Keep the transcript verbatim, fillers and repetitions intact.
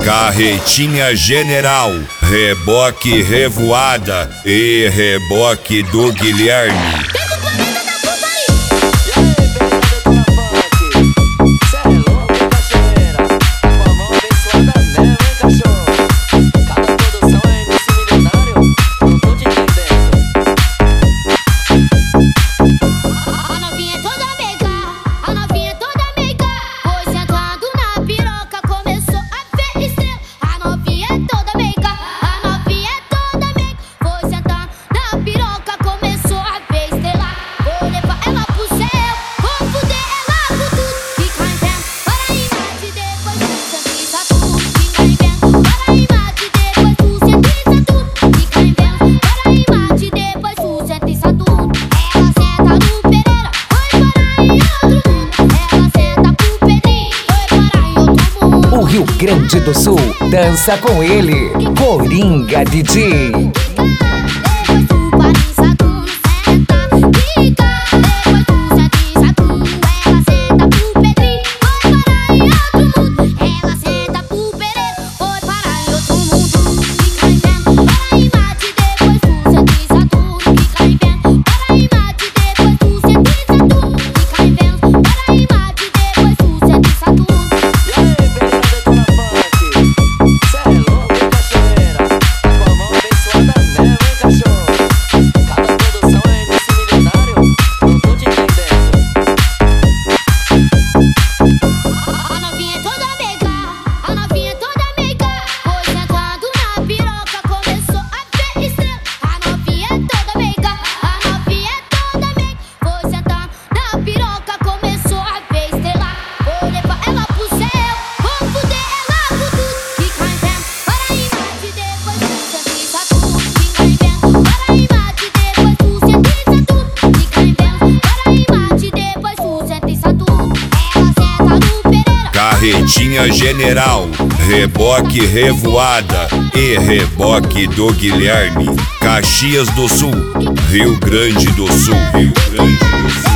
Carretinha general, reboque revoada e reboque do Guilherme. Rio Grande do Sul, dança com ele, Coringa D J. Carretinha general, reboque revoada e reboque do Guilherme. Caxias do Sul, Rio Grande do Sul, Rio Grande do Sul.